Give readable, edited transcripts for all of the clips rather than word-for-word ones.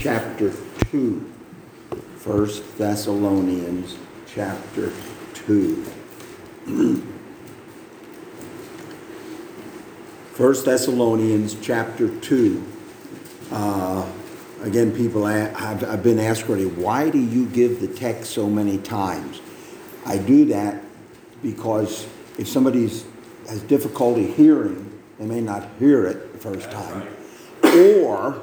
chapter 2. 1 Thessalonians chapter 2. 1 Thessalonians chapter 2. Again, people, I've been asked already, why do you give the text so many times? I do that because if somebody has difficulty hearing, they may not hear it the first time. Or,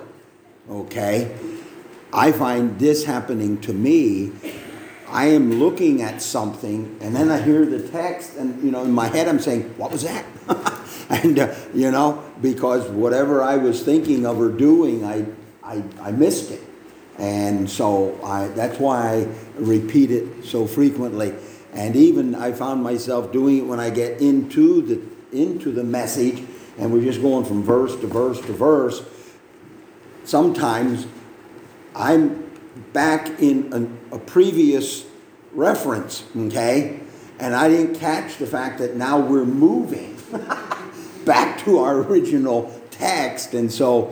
I find this happening to me. I am looking at something, and then I hear the text, and, in my head I'm saying, what was that? And, because whatever I was thinking of or doing, I missed it. And so that's why I repeat it so frequently. And even I found myself doing it when I get into the message, and we're just going from verse to verse to verse. Sometimes I'm back in a previous reference, and I didn't catch the fact that now we're moving back to our original text. And so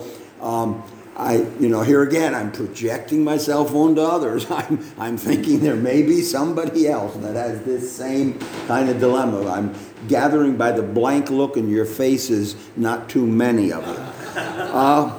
here again, I'm projecting myself onto others. I'm thinking there may be somebody else that has this same kind of dilemma. I'm gathering by the blank look in your faces, not too many of you.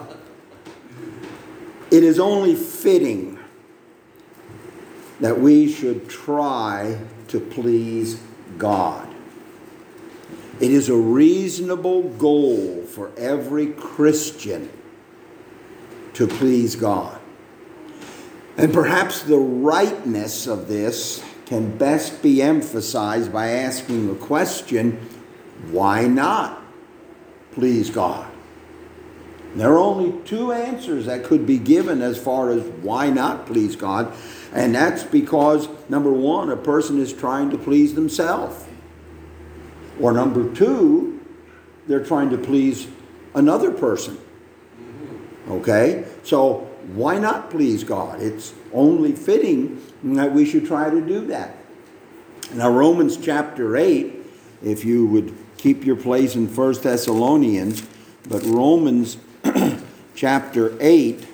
It is only fitting that we should try to please God. It is a reasonable goal for every Christian to please God. And perhaps the rightness of this can best be emphasized by asking the question, why not please God? There are only two answers that could be given as far as why not please God. And that's because, number one, a person is trying to please themselves. Or number two, they're trying to please another person. So why not please God? It's only fitting that we should try to do that. Now, Romans chapter 8, if you would keep your place in 1 Thessalonians, but Romans chapter 8,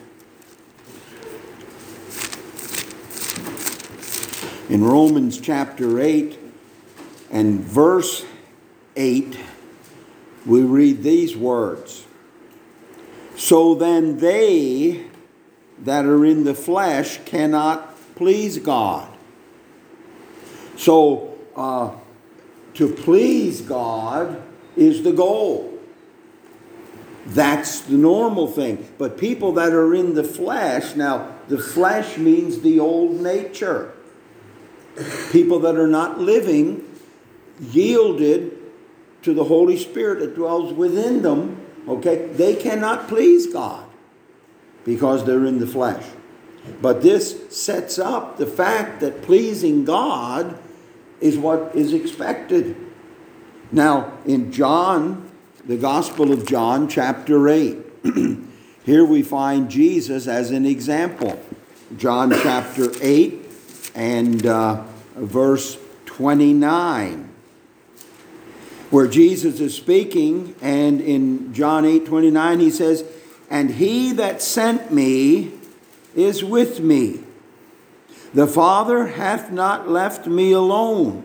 in Romans chapter 8 and verse 8, we read these words. So then they that are in the flesh cannot please God. So to please God is the goal. That's the normal thing. But people that are in the flesh, now the flesh means the old nature. People that are not living, yielded to the Holy Spirit that dwells within them, they cannot please God because they're in the flesh. But this sets up the fact that pleasing God is what is expected. Now, in John, the Gospel of John, chapter 8, here we find Jesus as an example. John chapter 8 and verse 29. Where Jesus is speaking, and in John 8:29 he says, and he that sent me is with me. The Father hath not left me alone,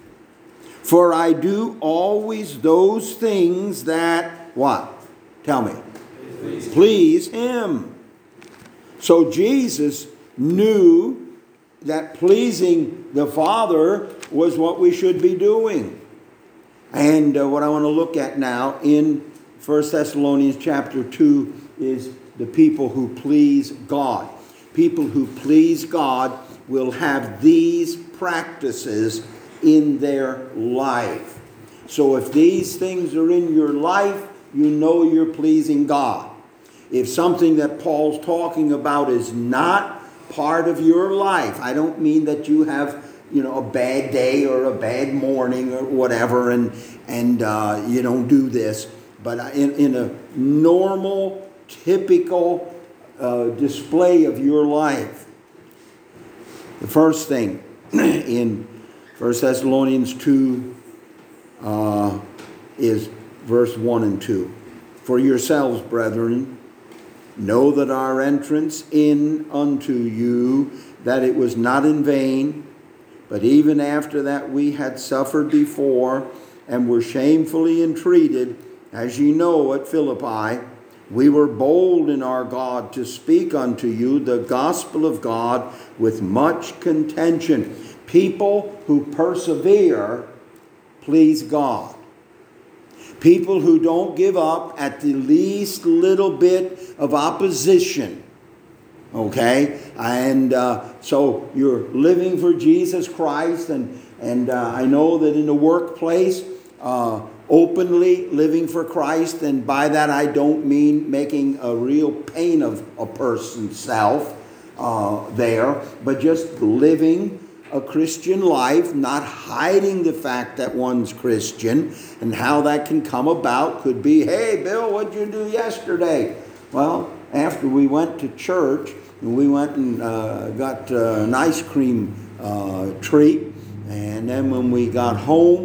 for I do always those things that, what? Tell me. Please him. So Jesus knew that pleasing the Father was what we should be doing. And what I want to look at now in 1 Thessalonians chapter 2 is the people who please God. People who please God will have these practices in their life. So if these things are in your life, you know you're pleasing God. If something that Paul's talking about is not part of your life, I don't mean that you have a bad day or a bad morning or whatever, and you don't do this. But in a normal, typical display of your life, the first thing in 1 Thessalonians 2 is verse 1 and 2. For yourselves, brethren, Know that our entrance in unto you, that it was not in vain, but even after that we had suffered before, and were shamefully entreated, as ye know at Philippi, we were bold in our God to speak unto you the gospel of God with much contention. People who persevere please God. People who don't give up at the least little bit of opposition. Okay? And so you're living for Jesus Christ. And I know that in the workplace, openly living for Christ. And by that I don't mean making a real pain of a person's self there. But just living a Christian life, not hiding the fact that one's Christian, and how that can come about could be, hey, Bill, what'd you do yesterday? Well, after we went to church, we went and got an ice cream treat, and then when we got home,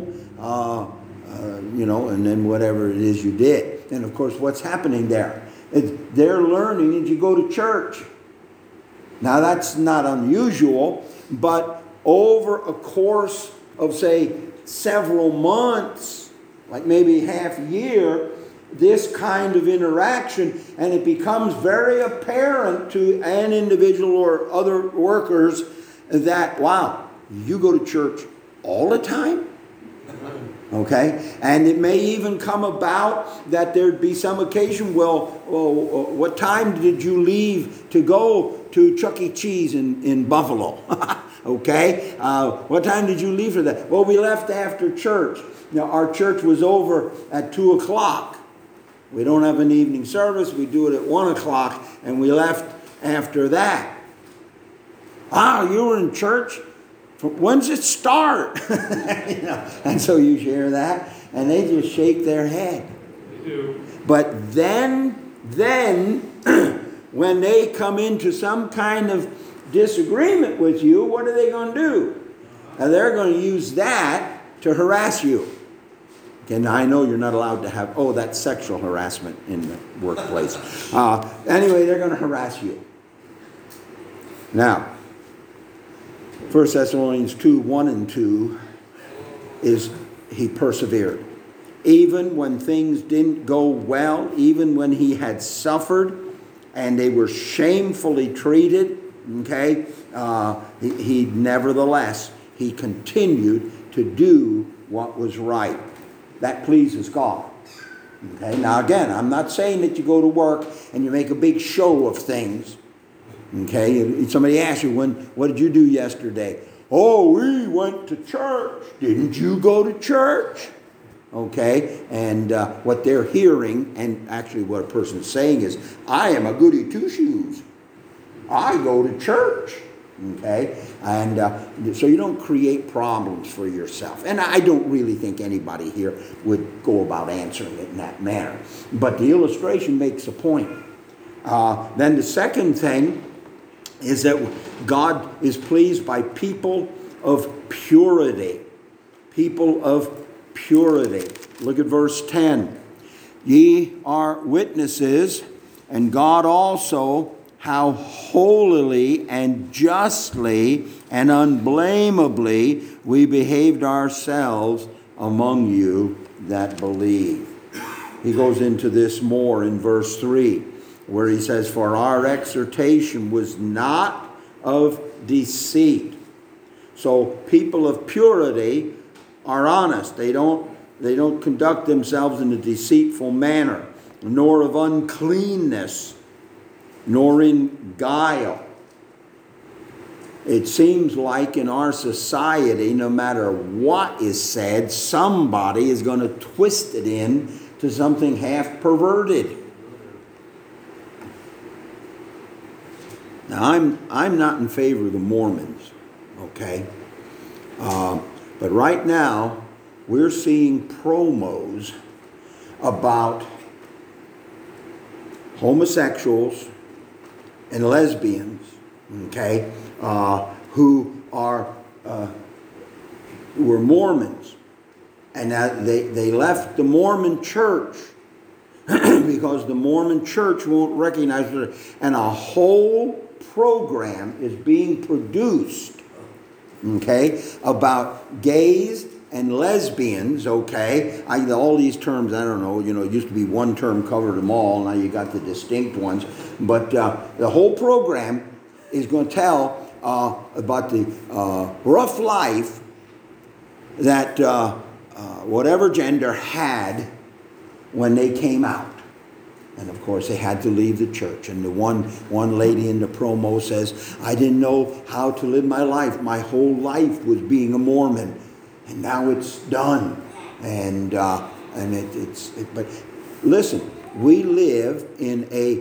and then whatever it is you did. And of course, what's happening there? They're learning that you go to church. Now, that's not unusual, but over a course of, say, several months, like maybe half a year, this kind of interaction, and it becomes very apparent to an individual or other workers that, wow, you go to church all the time? Okay? And it may even come about that there'd be some occasion, what time did you leave to go to Chuck E. Cheese in Buffalo? Okay? What time did you leave for that? Well, we left after church. Now, our church was over at 2 o'clock. We don't have an evening service. We do it at 1 o'clock, and we left after that. You were in church? When's it start? And so you share that, and they just shake their head. They do. But then, when they come into some kind of disagreement with you, what are they going to do? And they're going to use that to harass you. And I know you're not allowed to have, that's sexual harassment in the workplace. Anyway, they're going to harass you. Now, 1 Thessalonians 2, 1 and 2 is he persevered. Even when things didn't go well, even when he had suffered and they were shamefully treated, okay, he nevertheless, he continued to do what was right. That pleases God. Okay, now again, I'm not saying that you go to work and you make a big show of things. Okay, somebody asks you, what did you do yesterday? Oh, we went to church. Didn't you go to church? Okay, and what they're hearing, and actually what a person's saying is, I am a goody two-shoes. I go to church. Okay, and so you don't create problems for yourself. And I don't really think anybody here would go about answering it in that manner. But the illustration makes a point. Then the second thing is that God is pleased by people of purity. People of purity. Look at verse 10. Ye are witnesses, and God also, how holily and justly and unblameably we behaved ourselves among you that believe. He goes into this more in verse 3, where he says, for our exhortation was not of deceit. So people of purity are honest. They don't conduct themselves in a deceitful manner, nor of uncleanness, nor in guile. It seems like in our society, no matter what is said, somebody is going to twist it in to something half perverted. Now, I'm not in favor of the Mormons, okay? But right now, we're seeing promos about homosexuals and lesbians, okay, who were Mormons, and they left the Mormon church because the Mormon church won't recognize it. And a whole program is being produced, okay, about gays and lesbians, okay. All these terms, I don't know, it used to be one term covered them all. Now you got the distinct ones. But the whole program is going to tell about the rough life that whatever gender had when they came out. And of course, they had to leave the church. And the one lady in the promo says, I didn't know how to live my life. My whole life was being a Mormon. And now it's done. But listen, we live in a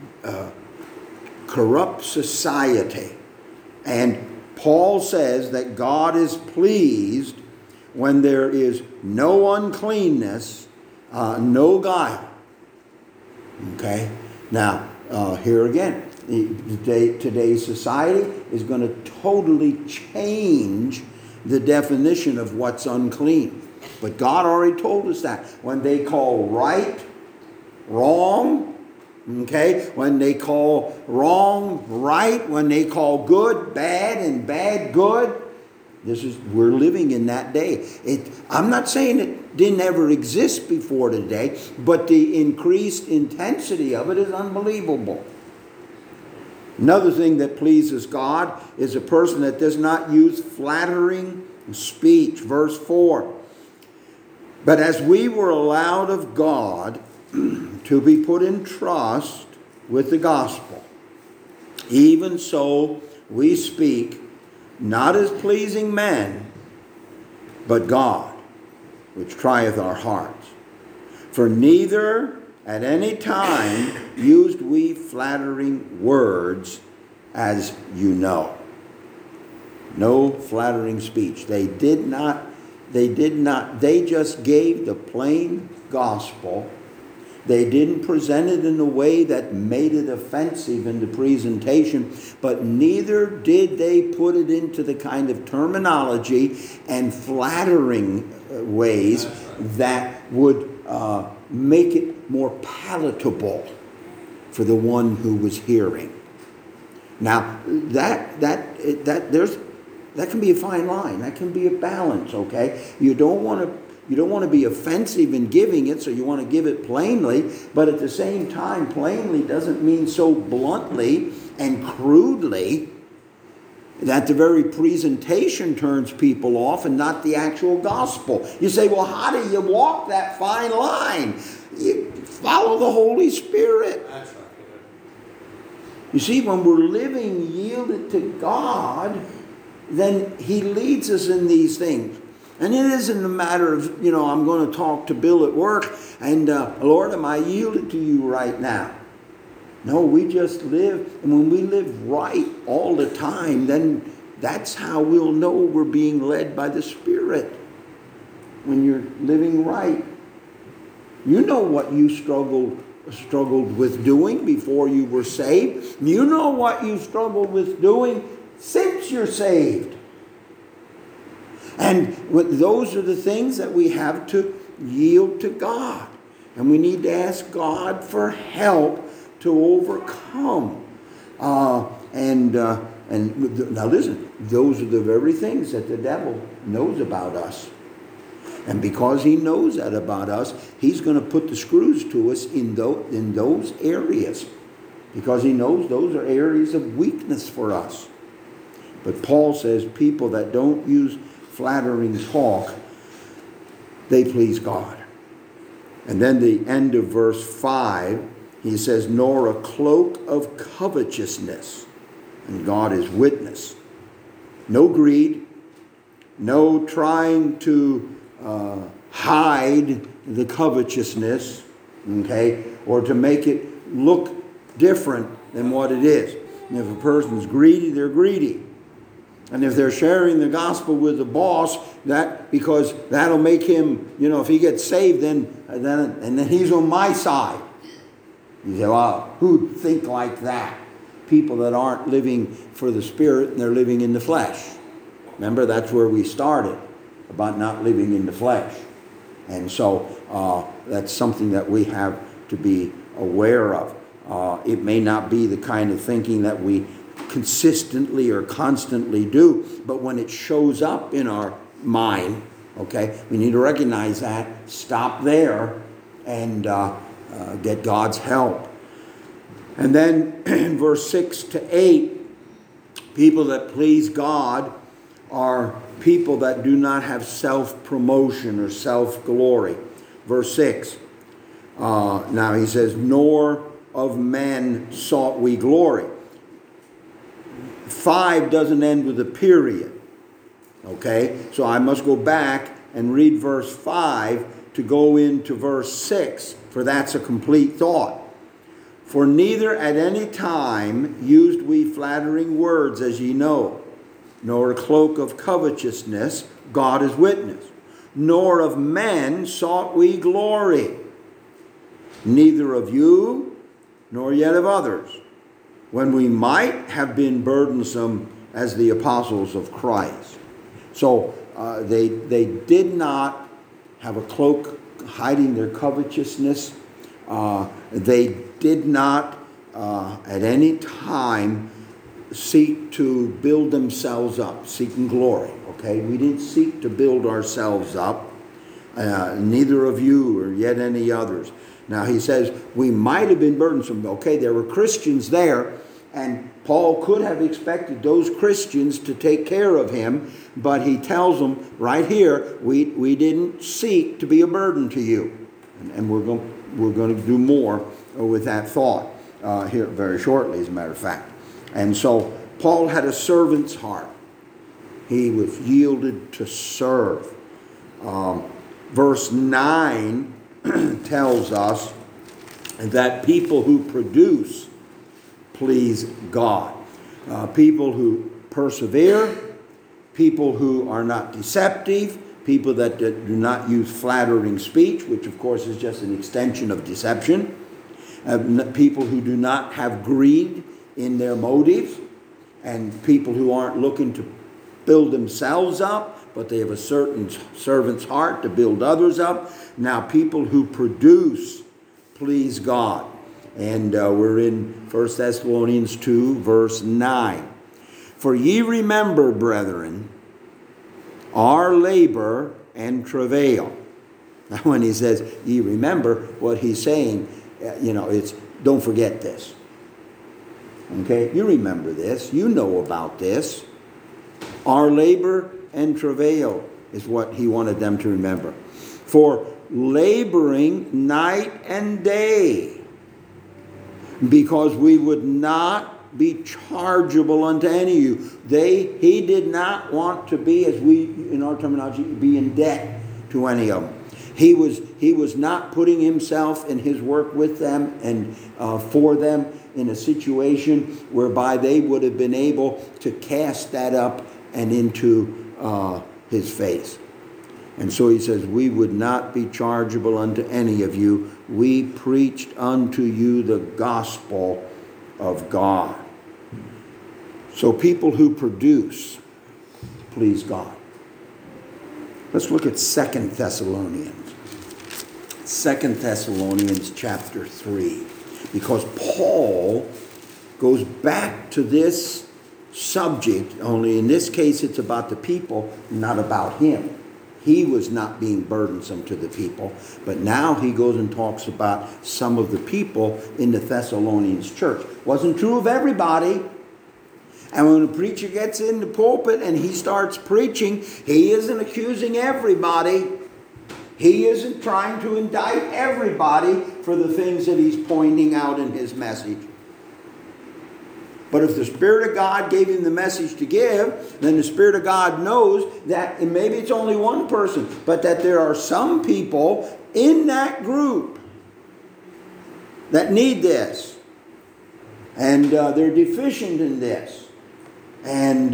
corrupt society. And Paul says that God is pleased when there is no uncleanness, no guile. Okay? Now, here again, today's society is going to totally change the definition of what's unclean. But God already told us that. When they call right, wrong, okay? When they call wrong, right. When they call good, bad, and bad, good. We're living in that day. I'm not saying it didn't ever exist before today, but the increased intensity of it is unbelievable. Another thing that pleases God is a person that does not use flattering speech. Verse 4. But as we were allowed of God to be put in trust with the gospel, even so we speak, not as pleasing men, but God, which trieth our hearts. For neither at any time used we flattering words, as you know. No flattering speech. They just gave the plain gospel. They didn't present it in a way that made it offensive in the presentation, but neither did they put it into the kind of terminology and flattering ways that would make it more palatable for the one who was hearing. Now, that can be a fine line. That can be a balance, okay? You don't want to be offensive in giving it, so you want to give it plainly, but at the same time, plainly doesn't mean so bluntly and crudely that the very presentation turns people off and not the actual gospel. You say, well, how do you walk that fine line? You follow the Holy Spirit. That's right. You see, when we're living yielded to God, then He leads us in these things. And it isn't a matter of, I'm going to talk to Bill at work and, Lord, am I yielded to you right now? No, we just live. And when we live right all the time, then that's how we'll know we're being led by the Spirit. When you're living right. You know what you struggled with doing before you were saved. You know what you struggled with doing since you're saved. And those are the things that we have to yield to God. And we need to ask God for help to overcome. And now listen, those are the very things that the devil knows about us. And because he knows that about us, he's going to put the screws to us in those areas. Because he knows those are areas of weakness for us. But Paul says people that don't use flattering talk, they please God. And then the end of verse 5, he says, nor a cloak of covetousness. And God is witness. No greed, no trying to hide the covetousness, okay, or to make it look different than what it is. And if a person's greedy, they're greedy. And if they're sharing the gospel with the boss, because that'll make him, if he gets saved, then he's on my side. You say, well, who'd think like that? People that aren't living for the Spirit and they're living in the flesh. Remember, that's where we started, about not living in the flesh. And so that's something that we have to be aware of. It may not be the kind of thinking that we consistently or constantly do, but when it shows up in our mind, okay, we need to recognize that, stop there, and get God's help. And then in verse 6 to 8, people that please God are people that do not have self-promotion or self-glory. Verse 6, now he says, nor of men sought we glory. 5 doesn't end with a period. Okay, so I must go back and read verse 5 to go into verse 6, for that's a complete thought. For neither at any time used we flattering words, as ye know, nor a cloak of covetousness, God is witness, nor of men sought we glory, neither of you, nor yet of others, when we might have been burdensome as the apostles of Christ. So they did not have a cloak hiding their covetousness. They did not at any time seek to build themselves up, seeking glory. Okay, we didn't seek to build ourselves up, neither of you or yet any others. Now he says we might have been burdensome. Okay, there were Christians there, and Paul could have expected those Christians to take care of him, but he tells them right here, we didn't seek to be a burden to you. And we're going to do more with that thought here very shortly, as a matter of fact. And so Paul had a servant's heart. He was yielded to serve. Verse 9 tells us that people who produce please God. People who persevere, people who are not deceptive, people that do not use flattering speech, which of course is just an extension of deception. People who do not have greed in their motives, and people who aren't looking to build themselves up, but they have a certain servant's heart to build others up. Now, people who produce please God. And we're in 1 Thessalonians 2, verse 9. For ye remember, brethren, our labor and travail. Now, when he says ye remember, what he's saying, it's don't forget this. Okay, you remember this. You know about this. Our labor and travail is what he wanted them to remember. For laboring night and day, because we would not be chargeable unto any of you. He did not want to be, as we, in our terminology, be in debt to any of them. He was not putting himself in his work with them and for them in a situation whereby they would have been able to cast that up and into his face. And so he says, we would not be chargeable unto any of you. We preached unto you the gospel of God. So people who produce please God. Let's look at 2 Thessalonians. 2 Thessalonians chapter 3. Because Paul goes back to this subject, only in this case it's about the people, not about him. He was not being burdensome to the people, but now he goes and talks about some of the people in the Thessalonians church. Wasn't true of everybody. And when a preacher gets in the pulpit and he starts preaching, he isn't accusing everybody. He isn't trying to indict everybody for the things that he's pointing out in his message. But if the Spirit of God gave him the message to give, then the Spirit of God knows that, and maybe it's only one person, but that there are some people in that group that need this. And they're deficient in this. And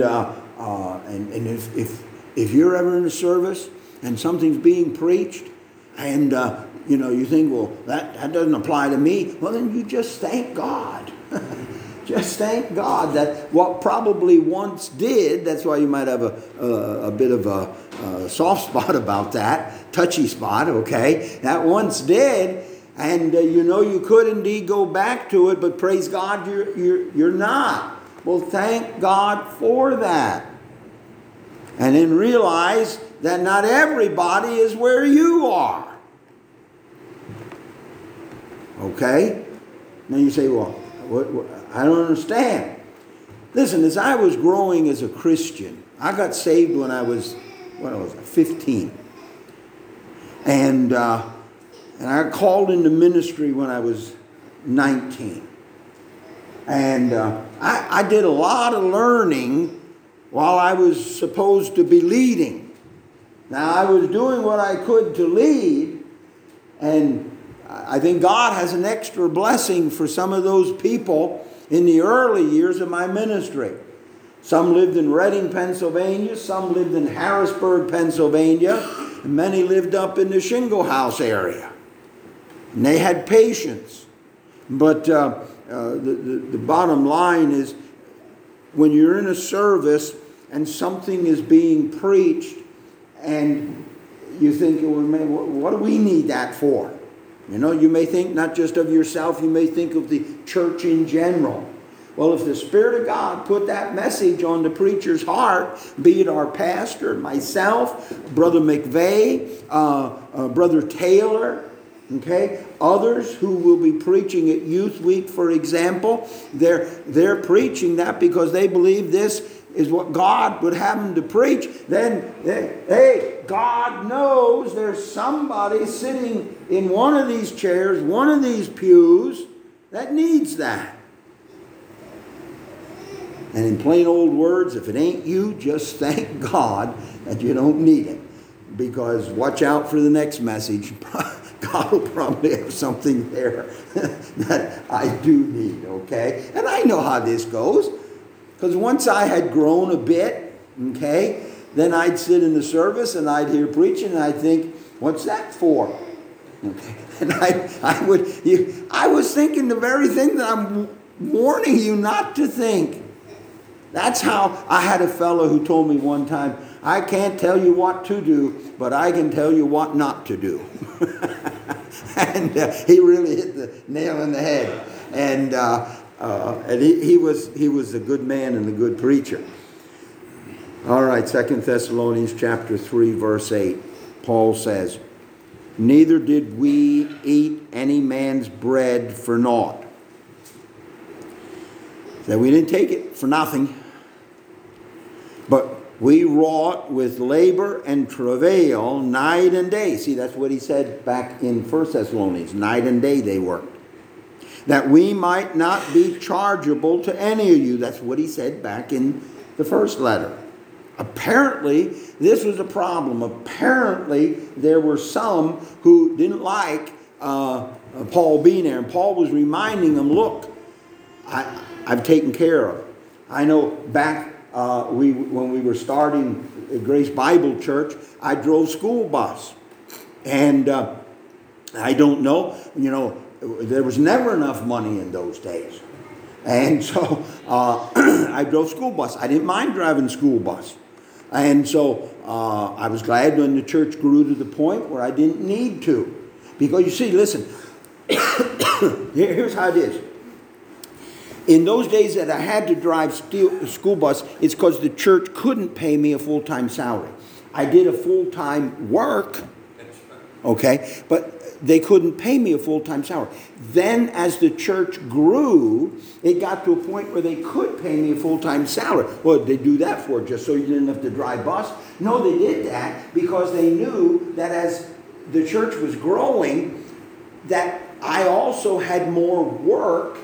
if you're ever in a service and something's being preached, and you think, well, that doesn't apply to me, well, then you just thank God. Just thank God that what probably once did, that's why you might have a bit of a soft spot about that, touchy spot, okay? That once did, And you could indeed go back to it, but praise God, you're not. Well, thank God for that. And then realize that not everybody is where you are. Okay? Now you say, well, I don't understand. Listen, as I was growing as a Christian, I got saved when I was 15. And I got called into ministry when I was 19. And I did a lot of learning while I was supposed to be leading. Now, I was doing what I could to lead, and I think God has an extra blessing for some of those people in the early years of my ministry. Some lived in Reading, Pennsylvania. Some lived in Harrisburg, Pennsylvania. And many lived up in the Shingle House area. And they had patience. But the bottom line is, when you're in a service and something is being preached and you think, well, man, what do we need that for? You may think not just of yourself, you may think of the church in general. Well, if the Spirit of God put that message on the preacher's heart, be it our pastor, myself, Brother McVeigh, Brother Taylor, okay, others who will be preaching at Youth Week, for example, they're preaching that because they believe this is what God would have them to preach. Then, hey, God knows there's somebody sitting in one of these chairs, one of these pews, that needs that. And in plain old words, if it ain't you, just thank God that you don't need it. Because watch out for the next message. God will probably have something there that I do need, okay? And I know how this goes. Because once I had grown a bit, okay, then I'd sit in the service and I'd hear preaching and I'd think, what's that for? Okay. And I was thinking the very thing that I'm warning you not to think. That's how I had a fellow who told me one time, I can't tell you what to do, but I can tell you what not to do. And he really hit the nail on the head. And he was a good man and a good preacher. All right, 2 Thessalonians chapter 3, verse 8. Paul says, neither did we eat any man's bread for naught. So we didn't take it for nothing. But we wrought with labor and travail night and day. See, that's what he said back in 1 Thessalonians. Night and day they worked. That we might not be chargeable to any of you. That's what he said back in the first letter. Apparently, this was a problem. Apparently, there were some who didn't like Paul being there. And Paul was reminding them, look, I've taken care of. I know back when we were starting Grace Bible Church, I drove school bus. And I don't know, there was never enough money in those days. And so I drove school bus. I didn't mind driving school bus. And so I was glad when the church grew to the point where I didn't need to. Because you see, listen, here's how it is. In those days that I had to drive school bus, it's because the church couldn't pay me a full-time salary. I did a full-time work, okay, but they couldn't pay me a full-time salary. Then as the church grew, it got to a point where they could pay me a full-time salary. Well, did they do that for? Just so you didn't have to drive bus? No, they did that because they knew that as the church was growing, that I also had more work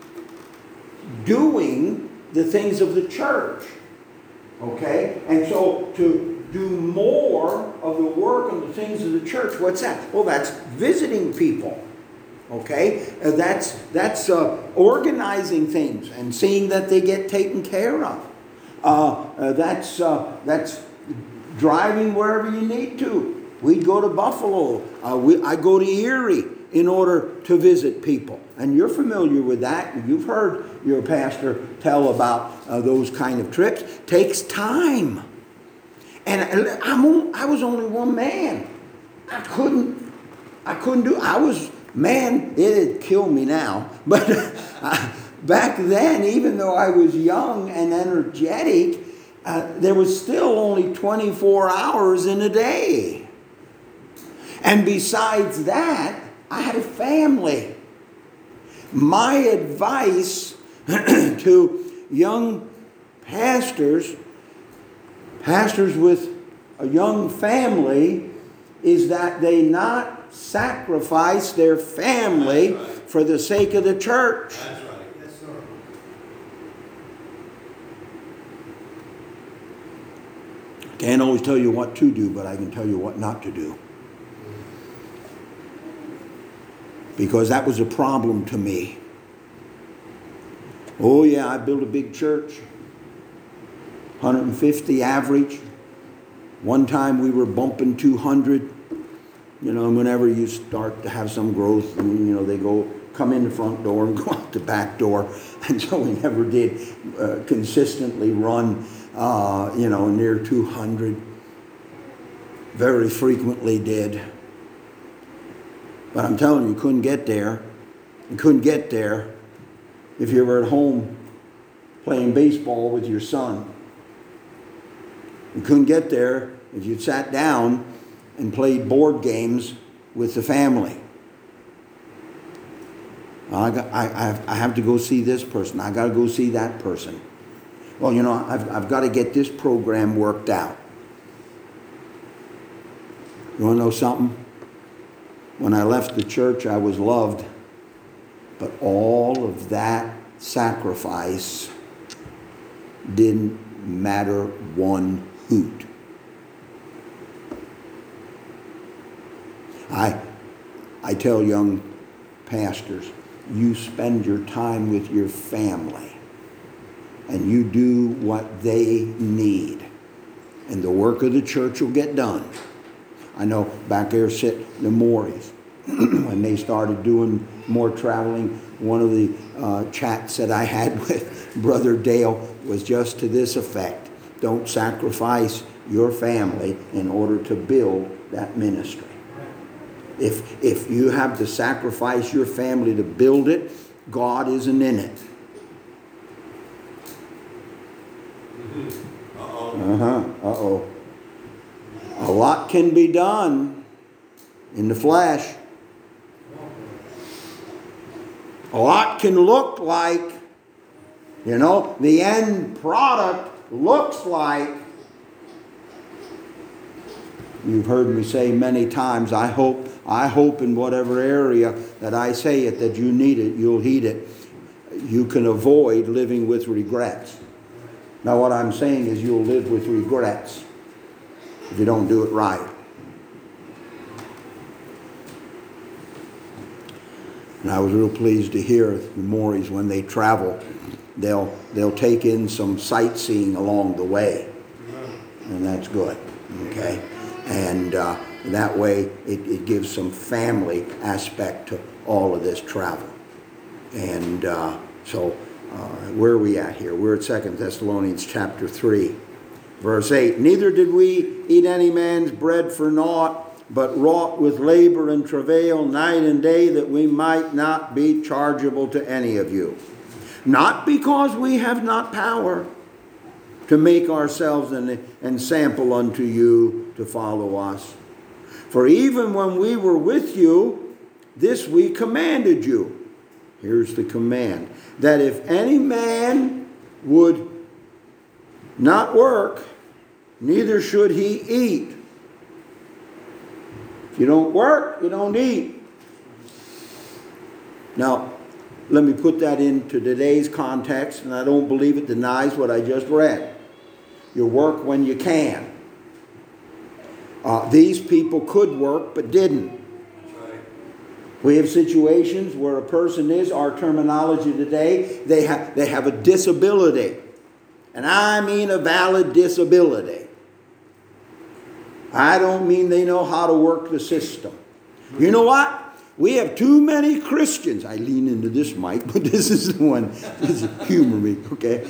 doing the things of the church. Okay? And so to do more of the work and the things of the church, what's that? Well, that's visiting people. Okay? That's organizing things and seeing that they get taken care of. That's driving wherever you need to. We'd go to Buffalo. I go to Erie in order to visit people. And you're familiar with that. You've heard your pastor tell about those kind of trips. Takes time. And I was only one man. I couldn't do. I was Man, it'd kill me now. But back then, even though I was young and energetic, there was still only 24 hours in a day. And besides that, I had a family. My advice to young pastors with a young family, is that they not sacrifice their family for the sake of the church. That's right. Yes, sir. Can't always tell you what to do, but I can tell you what not to do. Because that was a problem to me. Oh yeah, I built a big church. 150 average. One time we were bumping 200. You know, whenever you start to have some growth, and, you know, they come in the front door and go out the back door. And so we never did consistently run, near 200. Very frequently did. But I'm telling you, couldn't get there. You couldn't get there if you were at home playing baseball with your son. You couldn't get there if you sat down and played board games with the family. I have to go see this person. I got to go see that person. Well, you know, I've got to get this program worked out. You want to know something? When I left the church, I was loved. But all of that sacrifice didn't matter one hoot. I tell young pastors, you spend your time with your family and you do what they need, and the work of the church will get done. I know back there sit the Morris. When they started doing more traveling, one of the chats that I had with Brother Dale was just to this effect: don't sacrifice your family in order to build that ministry. If you have to sacrifice your family to build it, God isn't in it. Uh-oh. A lot can be done in the flesh. A lot can look like, the end product looks like. You've heard me say many times, I hope in whatever area that I say it, that you need it, you'll heed it. You can avoid living with regrets. Now what I'm saying is you'll live with regrets if you don't do it right. And I was real pleased to hear the Morris, when they travel, they'll take in some sightseeing along the way. And that's good. Okay? And that way it gives some family aspect to all of this travel. And so where are we at here? We're at 2 Thessalonians chapter 3, verse 8. Neither did we eat any man's bread for naught, but wrought with labor and travail night and day, that we might not be chargeable to any of you. Not because we have not power to make ourselves an ensample unto you to follow us. For even when we were with you, this we commanded you. Here's the command: that if any man would not work, neither should he eat. If you don't work, you don't eat. Now, let me put that into today's context, and I don't believe it denies what I just read. You work when you can. These people could work but didn't. We have situations where a person is, our terminology today, they have a disability. And I mean a valid disability. I don't mean they know how to work the system. You know what? We have too many Christians. I lean into this mic, but this is the one. Humor me, okay?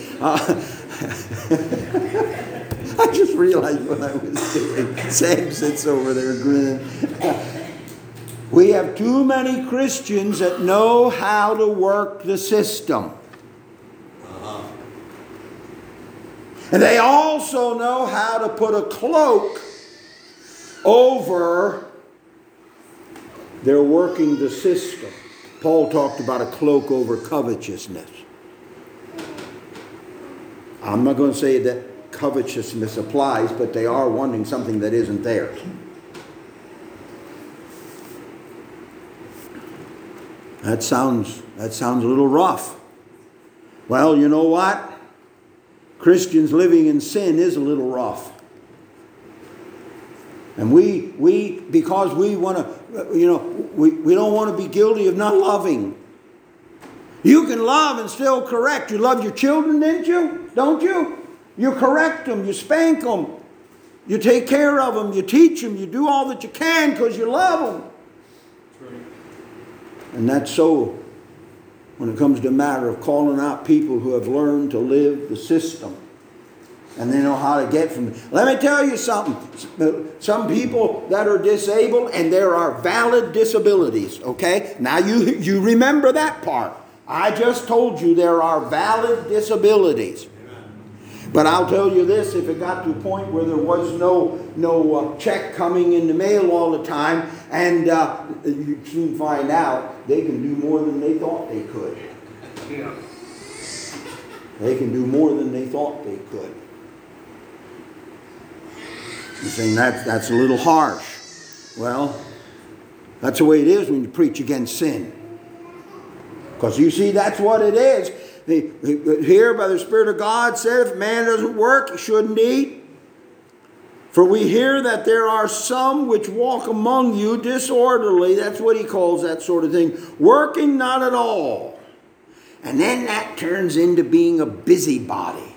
I just realized what I was doing. Sam sits over there grinning. We have too many Christians that know how to work the system. And they also know how to put a cloak over their working the system. Paul talked about a cloak over covetousness. I'm not going to say that covetousness applies, but they are wanting something that isn't theirs. That sounds a little rough. Well, you know what? Christians living in sin is a little rough. And we because we want to, we don't want to be guilty of not loving. You can love and still correct. You love your children, didn't you? Don't you? You correct them. You spank them. You take care of them. You teach them. You do all that you can because you love them. And that's so when it comes to a matter of calling out people who have learned to live the system. And they know how to get from it. Let me tell you something. Some people that are disabled, and there are valid disabilities, okay? Now you remember that part. I just told you there are valid disabilities. But I'll tell you this, if it got to a point where there was no check coming in the mail all the time, and you soon find out they can do more than they thought they could. Yeah. They can do more than they thought they could. You're saying that's a little harsh. Well, that's the way it is when you preach against sin. Because you see, that's what it is. Here, by the Spirit of God, said if man doesn't work, he shouldn't eat. For we hear that there are some which walk among you disorderly. That's what he calls that sort of thing. Working not at all. And then that turns into being a busybody.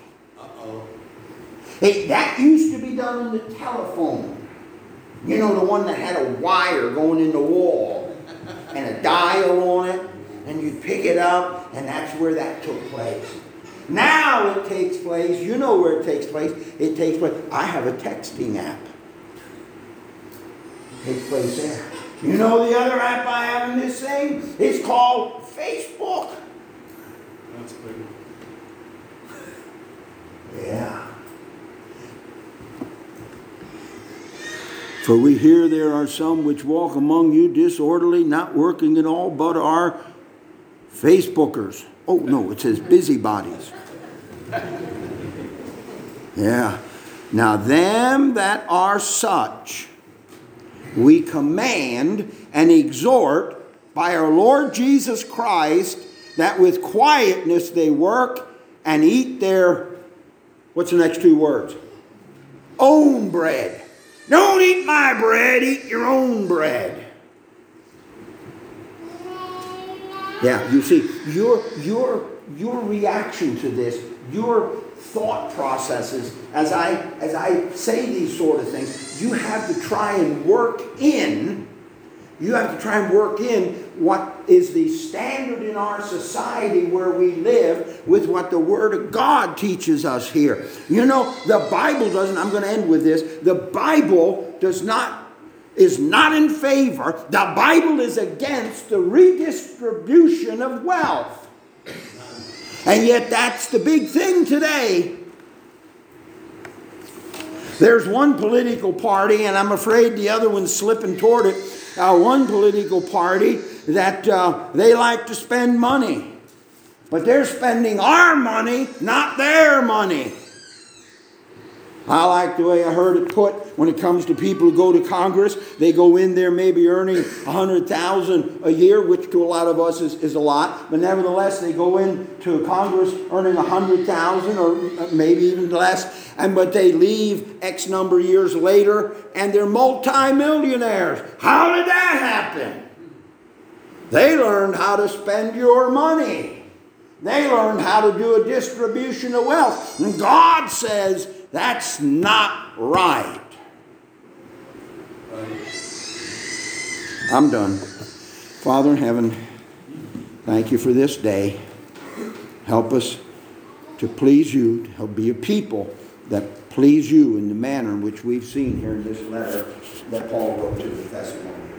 Hey, that used to be done on the telephone. You know, the one that had a wire going in the wall and a dial on it. And you'd pick it up, and that's where that took place. Now it takes place. You know where it takes place. It takes place. I have a texting app. It takes place there. You know the other app I have in this thing? It's called Facebook. That's big. Yeah. For we hear there are some which walk among you disorderly, not working at all, but are Facebookers. Oh, no, it says busybodies. Yeah. Now, them that are such, we command and exhort by our Lord Jesus Christ that with quietness they work and eat their, what's the next two words? Own bread. Don't eat my bread, eat your own bread. Yeah, you see, your reaction to this, your thought processes, as I say these sort of things, you have to try and work in what is the standard in our society where we live with what the Word of God teaches us here. You know, the Bible doesn't, I'm going to end with this, the Bible is not in favor. The Bible is against the redistribution of wealth. And yet that's the big thing today. There's one political party, and I'm afraid the other one's slipping toward it. One political party that they like to spend money. But they're spending our money, not their money. I like the way I heard it put when it comes to people who go to Congress. They go in there maybe earning $100,000 a year, which to a lot of us is a lot. But nevertheless, they go into Congress earning $100,000 or maybe even less. But they leave X number of years later and they're multimillionaires. How did that happen? They learned how to spend your money. They learned how to do a distribution of wealth. And God says, that's not right. I'm done. Father in heaven, thank you for this day. Help us to please you, to help be a people that please you in the manner in which we've seen here in this letter that Paul wrote to the Thessalonians.